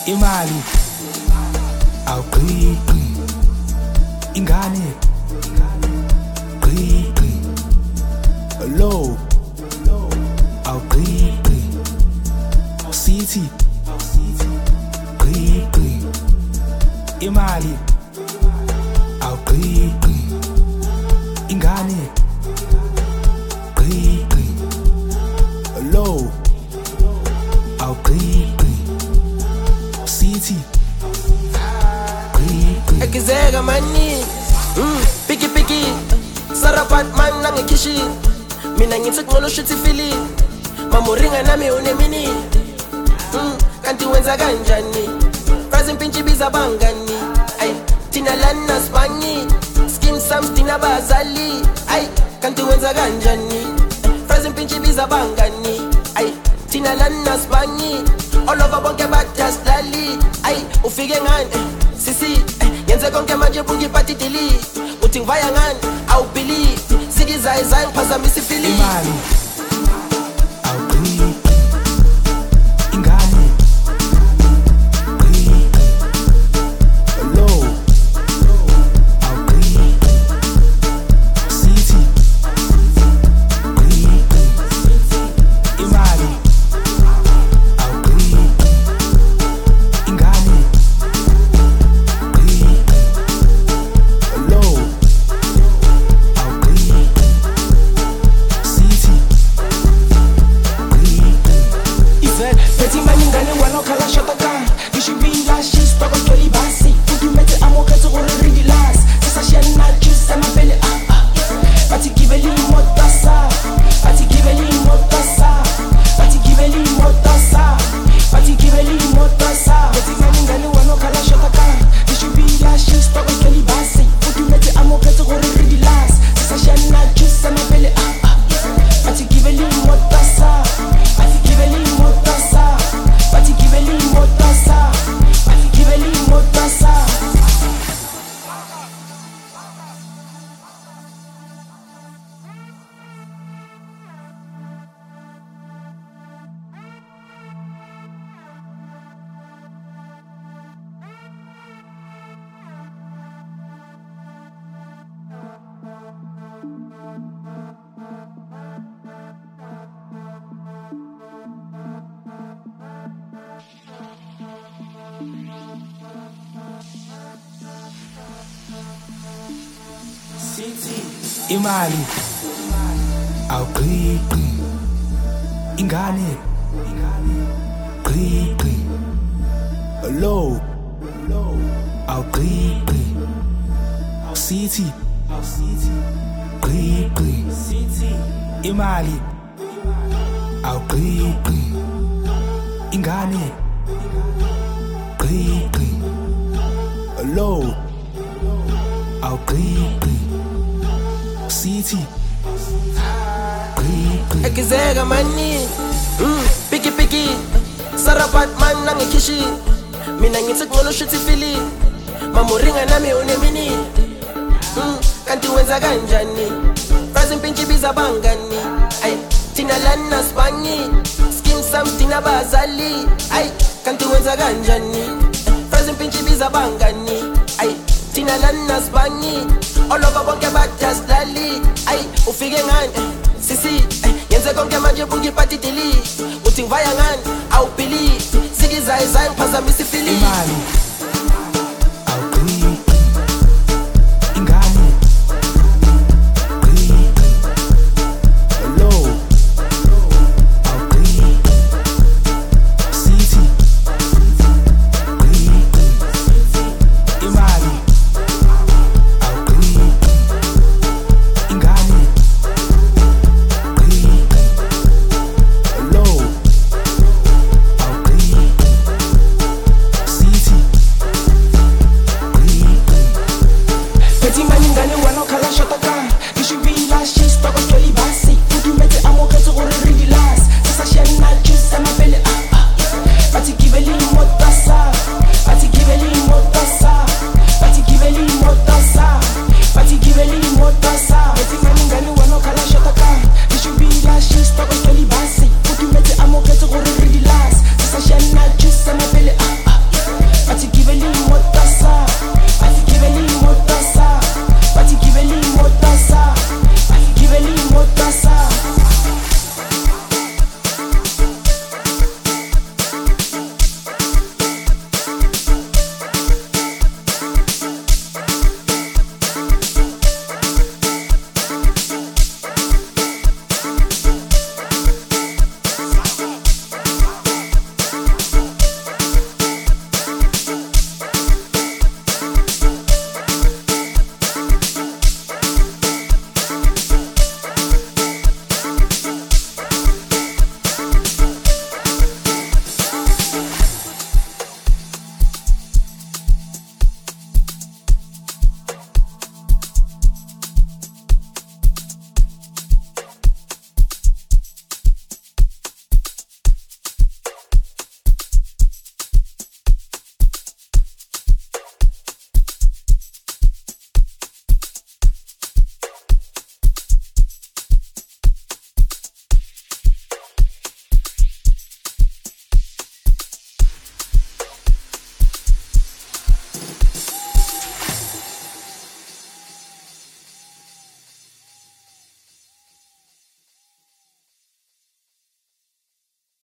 imali awugqiqi ingane gqiqi low awugqiqi sithi gqiqi imali awugqiqi ingane gqiqi low awugqiqi sithi gqiqi ekizeka mani piki sarapat man nangikishi mina ngithi ngolo shithi fili mamuringa nami unemini kanti wenza kanjani frazi impintshi biza bangani ay thina lana spangi skim sams thina bazali ay kanti wenza kanjani frazi impintshi biza bangani ay thina lana spangi all over bonke badaslali ay ufike ngani sisi yenze konke manje buki party delete uthi ngivaya ngani awubelieve sikizayizayi ngiphazamisa ifili imali awugqiqi ingane gqiqi low awugqiqi sithi gqiqi imali awugqiqi ingane gqiqi low awugqiqi sithi Petit maningane wala kala shotaka Dishubila shis toka toli basi Fuki mete amoka to gore relax Sasa shena juice ama pele Pati kiveli motasa Pati kiveli motasa Pati kiveli motasa Pati kiveli motasa Petit maningane wala kala shotaka Dishubila shis toka toli basi Fuki mete amoka to gore relax Sasa shena juice ama pele Pati kiveli motasa Pati kiveli motasa Pati kiveli motasa Pati kiveli motasa imali awugqiqi ingane gqiqi low awugqiqi sithi gqiqi imali awugqiqi ingane gqiqi low awugqiqi sithi gqiqi ekizeka mani piki sarapat man nangikishi mina ngithi ngolo shithi fili mamuringa nami unemini kanti wenza kanjani frazi impintshi biza bangani ay thina lana spangi skim sams thina bazali ay kanti wenza kanjani frazi impintshi biza bangani ay thina lana spangi all over bonke badaslali ay ufike ngani sisi yenze konke manje buki party delete uthi ngivaya ngani awubelieve sikizayizayi ngiphazamisa ifili imali